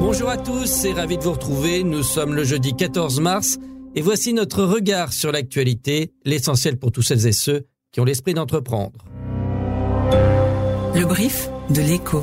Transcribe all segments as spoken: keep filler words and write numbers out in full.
Bonjour à tous et ravi de vous retrouver. Nous sommes le jeudi quatorze mars et voici notre regard sur l'actualité, l'essentiel pour tous celles et ceux qui ont l'esprit d'entreprendre. Le brief de l'Écho.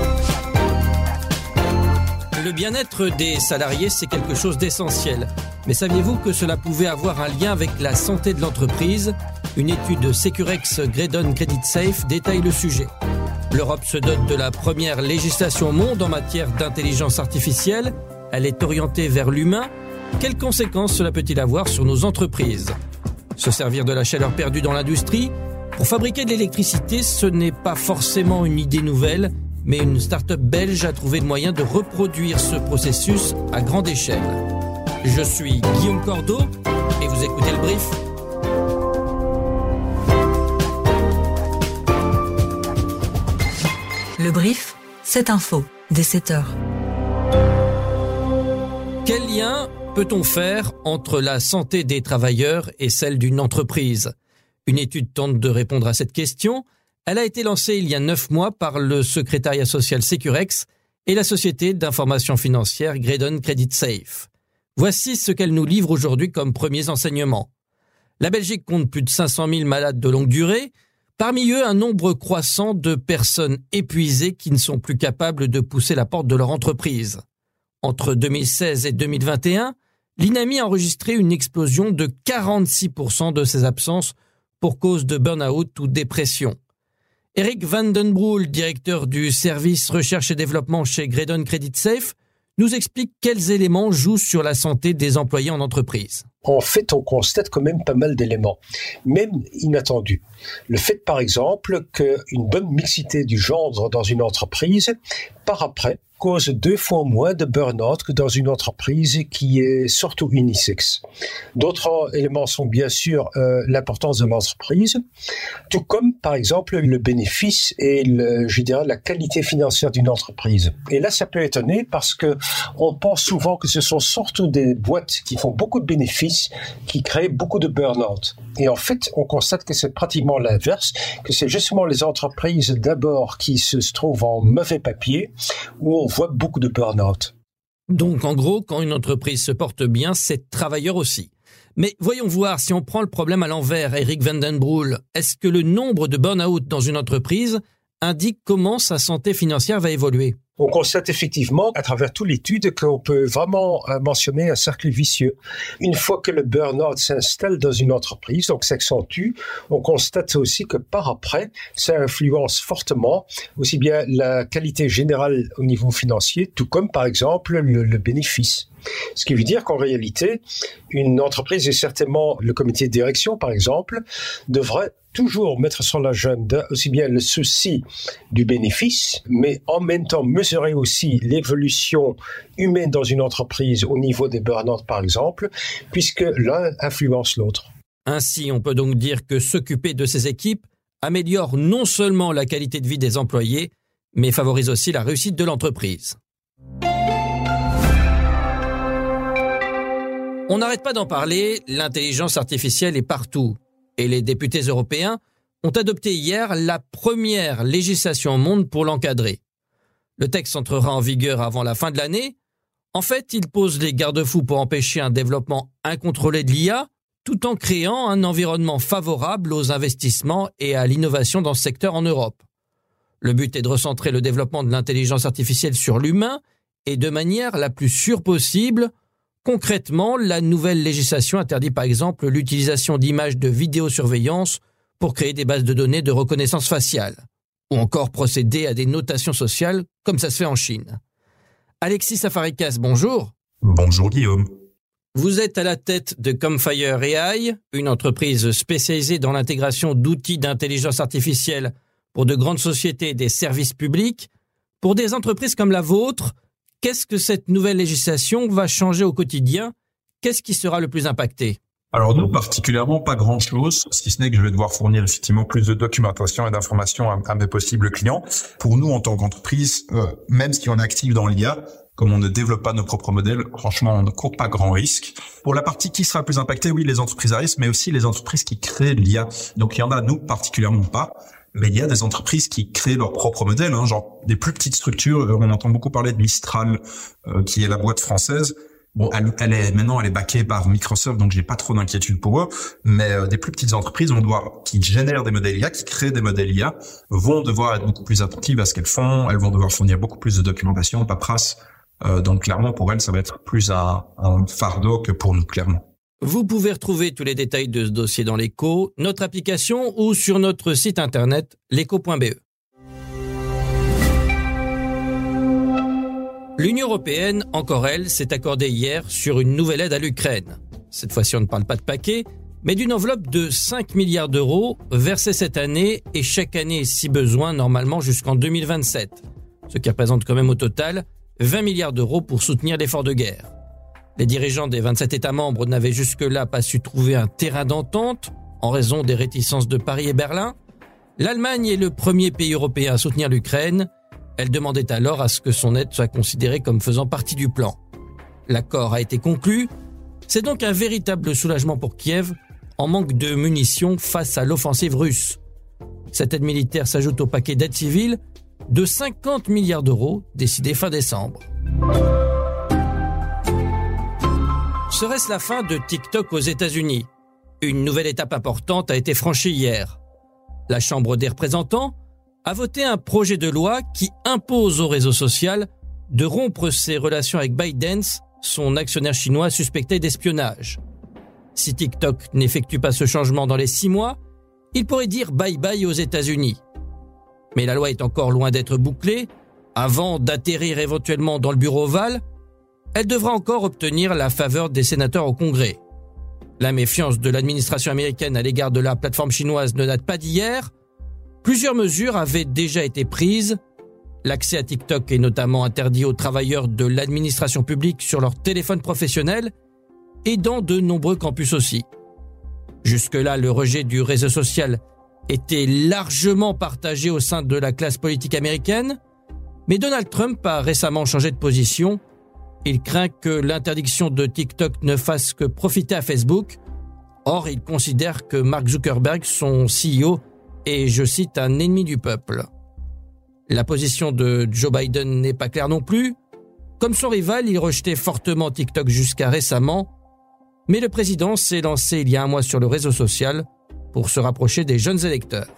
Le bien-être des salariés, c'est quelque chose d'essentiel. Mais saviez-vous que cela pouvait avoir un lien avec la santé de l'entreprise ? Une étude de Securex Graydon Credit Safe détaille le sujet. L'Europe se dote de la première législation au monde en matière d'intelligence artificielle. Elle est orientée vers l'humain. Quelles conséquences cela peut-il avoir sur nos entreprises ? Se servir de la chaleur perdue dans l'industrie ? Pour fabriquer de l'électricité, ce n'est pas forcément une idée nouvelle, mais une start-up belge a trouvé le moyen de reproduire ce processus à grande échelle. Je suis Guillaume Cordeau et vous écoutez le brief. Le brief, cette info, dès sept heures. Quel lien peut-on faire entre la santé des travailleurs et celle d'une entreprise ? Une étude tente de répondre à cette question. Elle a été lancée il y a neuf mois par le secrétariat social Securex et la société d'information financière Graydon Credit Safe. Voici ce qu'elle nous livre aujourd'hui comme premiers enseignements. La Belgique compte plus de cinq cent mille malades de longue durée. Parmi eux, un nombre croissant de personnes épuisées qui ne sont plus capables de pousser la porte de leur entreprise. Entre deux mille seize et deux mille vingt et un, l'INAMI a enregistré une explosion de quarante-six pour cent de ses absences pour cause de burn-out ou dépression. Eric Van Den Broel, directeur du service recherche et développement chez Graydon Credit Safe, nous explique quels éléments jouent sur la santé des employés en entreprise. En fait, on constate quand même pas mal d'éléments, même inattendus. Le fait, par exemple, qu'une bonne mixité du genre dans une entreprise, par après, cause deux fois moins de burn-out que dans une entreprise qui est surtout unisexe. D'autres éléments sont bien sûr euh, l'importance de l'entreprise, tout comme par exemple le bénéfice et le, je dirais, la qualité financière d'une entreprise. Et là, ça peut étonner parce que on pense souvent que ce sont surtout des boîtes qui font beaucoup de bénéfices qui créent beaucoup de burn-out. Et en fait, on constate que c'est pratiquement l'inverse, que c'est justement les entreprises d'abord qui se trouvent en mauvais papier, où on voit beaucoup de burn-out. Donc, en gros, quand une entreprise se porte bien, ses travailleurs aussi. Mais voyons voir, si on prend le problème à l'envers, Eric Van Den Broel, est-ce que le nombre de burn-out dans une entreprise indique comment sa santé financière va évoluer ? On constate effectivement, à travers toute l'étude, qu'on peut vraiment mentionner un cercle vicieux. Une fois que le burn-out s'installe dans une entreprise, donc s'accentue, on constate aussi que par après, ça influence fortement aussi bien la qualité générale au niveau financier, tout comme par exemple le, le bénéfice. Ce qui veut dire qu'en réalité, une entreprise et certainement le comité de direction, par exemple, devrait toujours mettre sur l'agenda aussi bien le souci du bénéfice, mais en même temps mesurer aussi l'évolution humaine dans une entreprise au niveau des burn-out, par exemple, puisque l'un influence l'autre. Ainsi, on peut donc dire que s'occuper de ces équipes améliore non seulement la qualité de vie des employés, mais favorise aussi la réussite de l'entreprise. On n'arrête pas d'en parler, l'intelligence artificielle est partout. Et les députés européens ont adopté hier la première législation au monde pour l'encadrer. Le texte entrera en vigueur avant la fin de l'année. En fait, il pose les garde-fous pour empêcher un développement incontrôlé de l'I A, tout en créant un environnement favorable aux investissements et à l'innovation dans ce secteur en Europe. Le but est de recentrer le développement de l'intelligence artificielle sur l'humain et de manière la plus sûre possible. Concrètement, la nouvelle législation interdit par exemple l'utilisation d'images de vidéosurveillance pour créer des bases de données de reconnaissance faciale, ou encore procéder à des notations sociales comme ça se fait en Chine. Alexis Safarikas, bonjour. Bonjour Guillaume. Vous êtes à la tête de Comfire A I, une entreprise spécialisée dans l'intégration d'outils d'intelligence artificielle pour de grandes sociétés et des services publics. Pour des entreprises comme la vôtre, qu'est-ce que cette nouvelle législation va changer au quotidien ? Qu'est-ce qui sera le plus impacté ? Alors nous, particulièrement, pas grand-chose, si ce n'est que je vais devoir fournir effectivement plus de documentation et d'informations à, à mes possibles clients. Pour nous, en tant qu'entreprise, euh, même si on est actif dans l'I A, comme on ne développe pas nos propres modèles, franchement, on ne court pas grand risque. Pour la partie qui sera plus impactée, oui, les entreprises à risque, mais aussi les entreprises qui créent l'I A. Donc il y en a, nous, particulièrement pas. Mais il y a des entreprises qui créent leur propre modèle, hein, genre des plus petites structures. On entend beaucoup parler de Mistral, euh, qui est la boîte française. Bon, elle, elle est maintenant, elle est backée par Microsoft, donc j'ai pas trop d'inquiétude pour eux. Mais euh, des plus petites entreprises vont devoir, qui génèrent des modèles I A, qui créent des modèles I A, vont devoir être beaucoup plus attentives à ce qu'elles font. Elles vont devoir fournir beaucoup plus de documentation, paperasse. Euh, donc clairement, pour elles, ça va être plus un, un fardeau que pour nous, clairement. Vous pouvez retrouver tous les détails de ce dossier dans l'Écho, notre application ou sur notre site internet l'écho point b e. L'Union européenne, encore elle, s'est accordée hier sur une nouvelle aide à l'Ukraine. Cette fois-ci, on ne parle pas de paquet, mais d'une enveloppe de cinq milliards d'euros versée cette année et chaque année, si besoin, normalement jusqu'en deux mille vingt-sept. Ce qui représente quand même au total vingt milliards d'euros pour soutenir l'effort de guerre. Les dirigeants des vingt-sept États membres n'avaient jusque-là pas su trouver un terrain d'entente en raison des réticences de Paris et Berlin. L'Allemagne est le premier pays européen à soutenir l'Ukraine. Elle demandait alors à ce que son aide soit considérée comme faisant partie du plan. L'accord a été conclu. C'est donc un véritable soulagement pour Kiev en manque de munitions face à l'offensive russe. Cette aide militaire s'ajoute au paquet d'aide civile de cinquante milliards d'euros décidé fin décembre. Serait-ce la fin de TikTok aux États-Unis ? Une nouvelle étape importante a été franchie hier. La Chambre des représentants a voté un projet de loi qui impose au réseau social de rompre ses relations avec ByteDance, son actionnaire chinois suspecté d'espionnage. Si TikTok n'effectue pas ce changement dans les six mois, il pourrait dire bye-bye aux États-Unis. Mais la loi est encore loin d'être bouclée. Avant d'atterrir éventuellement dans le bureau ovale, elle devra encore obtenir la faveur des sénateurs au Congrès. La méfiance de l'administration américaine à l'égard de la plateforme chinoise ne date pas d'hier. Plusieurs mesures avaient déjà été prises. L'accès à TikTok est notamment interdit aux travailleurs de l'administration publique sur leur téléphone professionnel et dans de nombreux campus aussi. Jusque-là, le rejet du réseau social était largement partagé au sein de la classe politique américaine, mais Donald Trump a récemment changé de position. Il craint que l'interdiction de TikTok ne fasse que profiter à Facebook. Or, il considère que Mark Zuckerberg, son C E O, est, je cite, un ennemi du peuple. La position de Joe Biden n'est pas claire non plus. Comme son rival, il rejetait fortement TikTok jusqu'à récemment. Mais le président s'est lancé il y a un mois sur le réseau social pour se rapprocher des jeunes électeurs.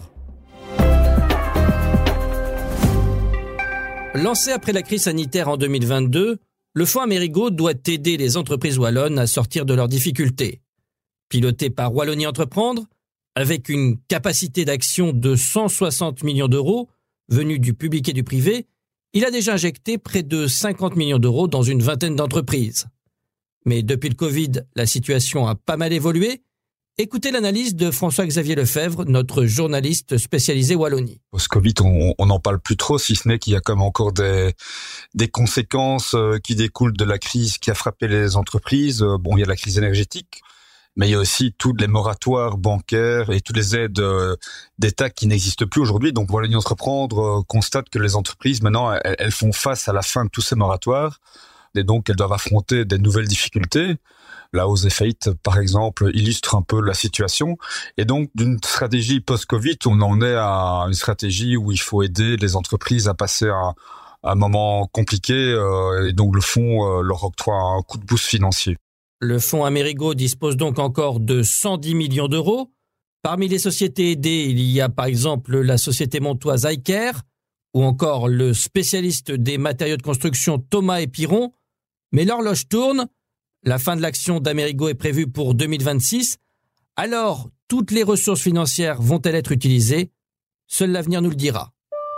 Lancé après la crise sanitaire en deux mille vingt-deux, le Fonds Amerigo doit aider les entreprises wallonnes à sortir de leurs difficultés. Piloté par Wallonie Entreprendre, avec une capacité d'action de cent soixante millions d'euros, venus du public et du privé, il a déjà injecté près de cinquante millions d'euros dans une vingtaine d'entreprises. Mais depuis le Covid, la situation a pas mal évolué. Écoutez l'analyse de François-Xavier Lefebvre, notre journaliste spécialisé Wallonie. Post-Covid, on n'en parle plus trop, si ce n'est qu'il y a comme encore des, des conséquences qui découlent de la crise qui a frappé les entreprises. Bon, il y a la crise énergétique, mais il y a aussi tous les moratoires bancaires et toutes les aides d'État qui n'existent plus aujourd'hui. Donc, Wallonie Entreprendre constate que les entreprises, maintenant, elles, elles font face à la fin de tous ces moratoires et donc elles doivent affronter des nouvelles difficultés. La hausse des faillites, par exemple, illustre un peu la situation. Et donc, d'une stratégie post-Covid, on en est à une stratégie où il faut aider les entreprises à passer un, un moment compliqué. Euh, et donc, le fonds euh, leur octroie un coup de boost financier. Le fonds Amerigo dispose donc encore de cent dix millions d'euros. Parmi les sociétés aidées, il y a par exemple la société montoise iCare ou encore le spécialiste des matériaux de construction Thomas et Piron. Mais l'horloge tourne. La fin de l'action d'Amerigo est prévue pour deux mille vingt-six. Alors, toutes les ressources financières vont-elles être utilisées ? Seul l'avenir nous le dira.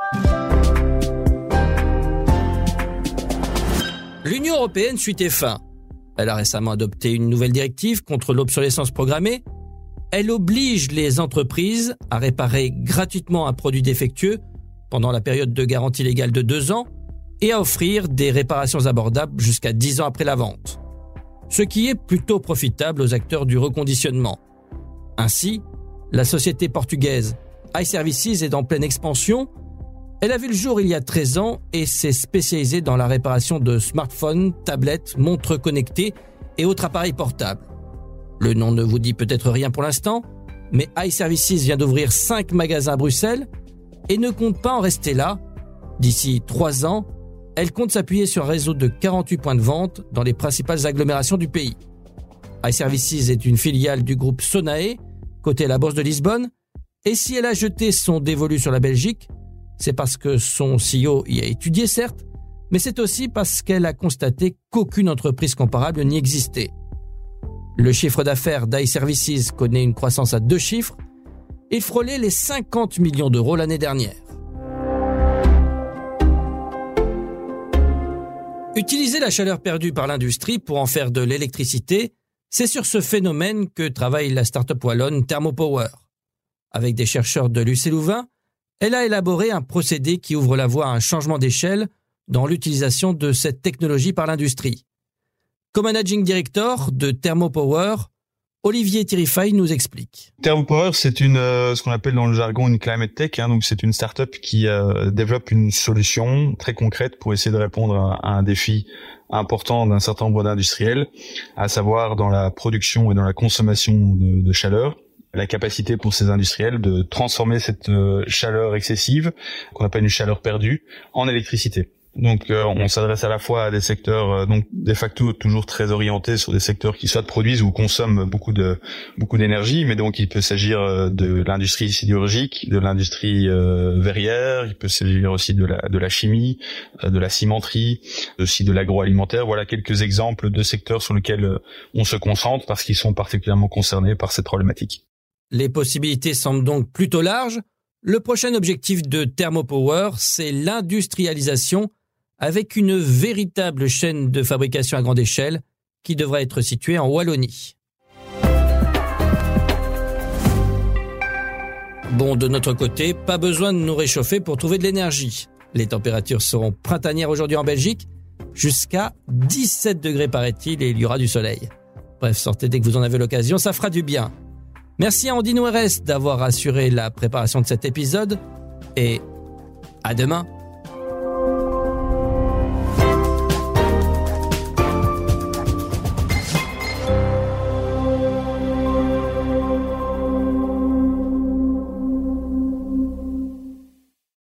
L'Union européenne suit tes fins. Elle a récemment adopté une nouvelle directive contre l'obsolescence programmée. Elle oblige les entreprises à réparer gratuitement un produit défectueux pendant la période de garantie légale de deux ans et à offrir des réparations abordables jusqu'à dix ans après la vente. Ce qui est plutôt profitable aux acteurs du reconditionnement. Ainsi, la société portugaise iServices est en pleine expansion. Elle a vu le jour il y a treize ans et s'est spécialisée dans la réparation de smartphones, tablettes, montres connectées et autres appareils portables. Le nom ne vous dit peut-être rien pour l'instant, mais iServices vient d'ouvrir cinq magasins à Bruxelles et ne compte pas en rester là. D'ici trois ans, elle compte s'appuyer sur un réseau de quarante-huit points de vente dans les principales agglomérations du pays. iServices est une filiale du groupe Sonae, cotée à la Bourse de Lisbonne, et si elle a jeté son dévolu sur la Belgique, c'est parce que son C E O y a étudié certes, mais c'est aussi parce qu'elle a constaté qu'aucune entreprise comparable n'y existait. Le chiffre d'affaires d'iServices connaît une croissance à deux chiffres, et frôlait les cinquante millions d'euros l'année dernière. Utiliser la chaleur perdue par l'industrie pour en faire de l'électricité, c'est sur ce phénomène que travaille la start-up wallonne Thermopower. Avec des chercheurs de l'U C Louvain, elle a élaboré un procédé qui ouvre la voie à un changement d'échelle dans l'utilisation de cette technologie par l'industrie. Co-managing director de Thermopower, Olivier Thirifay nous explique. Thermopower, c'est une, euh, ce qu'on appelle dans le jargon une climate tech, hein, donc c'est une start-up qui euh, développe une solution très concrète pour essayer de répondre à, à un défi important d'un certain nombre d'industriels, à savoir dans la production et dans la consommation de, de chaleur, la capacité pour ces industriels de transformer cette euh, chaleur excessive, qu'on appelle une chaleur perdue, en électricité. Donc euh, on s'adresse à la fois à des secteurs euh, donc de facto toujours très orientés sur des secteurs qui soit produisent ou consomment beaucoup de beaucoup d'énergie, mais donc il peut s'agir euh, de l'industrie sidérurgique, de l'industrie euh, verrière, il peut s'agir aussi de la de la chimie, euh, de la cimenterie, aussi de l'agroalimentaire. Voilà quelques exemples de secteurs sur lesquels euh, on se concentre parce qu'ils sont particulièrement concernés par cette problématique. Les possibilités semblent donc plutôt larges. Le prochain objectif de Thermopower, c'est l'industrialisation avec une véritable chaîne de fabrication à grande échelle qui devra être située en Wallonie. Bon, de notre côté, pas besoin de nous réchauffer pour trouver de l'énergie. Les températures seront printanières aujourd'hui en Belgique, jusqu'à dix-sept degrés paraît-il, et il y aura du soleil. Bref, sortez dès que vous en avez l'occasion, ça fera du bien. Merci à Andy Nouérez d'avoir assuré la préparation de cet épisode, et à demain.